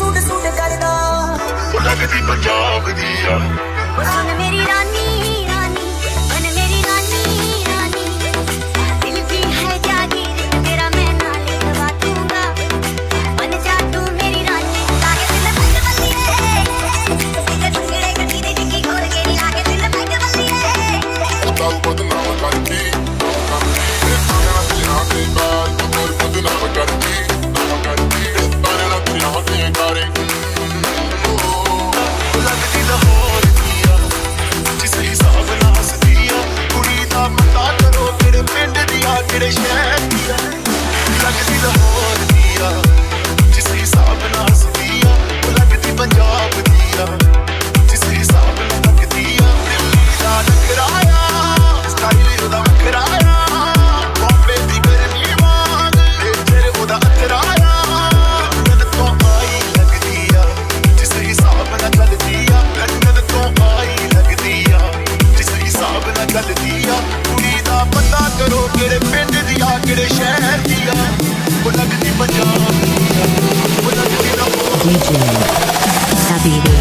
suit suit करदा लगदी पंजाब दी आ सुन मेरी रानी रानी बन मेरी रानी रानी दिल की है जागीर तेरा मैं नाल करवा दूंगा बन जा तू मेरी रानी लागे दिल भंग बल्ली रे सीधे टुकड़े कटी दी डिग्गी खोल के नी लागे दिल भंग बल्ली रे ताऊ बदनाम करती तेरा ते बाल तू बदनाम करती तारे ना तेरा ते करे लगदी लाहौर दी आ जिस हिसाब नाल हसदी आ कुड़ी दा पता करो किहड़े पिंड दी आ किहड़े शहर दी आ लगदी लाहौर दी आ जिस हिसाब नाल हसदी आ लगदी पंजाब दी आ जिस हिसाब नाल लगदी आ दिल्ली दा नखराया स्टाइल ओदा वखराया बॉम्बे दी गर्मी वांग नेचर ओदा अतराया लंदन तो आई लगदी आ जिस हिसाब नाल चलदी आ लंदन तो आई लगदी आ जिस हिसाब नाल चलदी आ कुड़ी दा पता करो किहड़े पिंड दी आ किहड़े शहर दी आ ओ लगदी पंजाब दी आ ओ लगदी DJ Sabi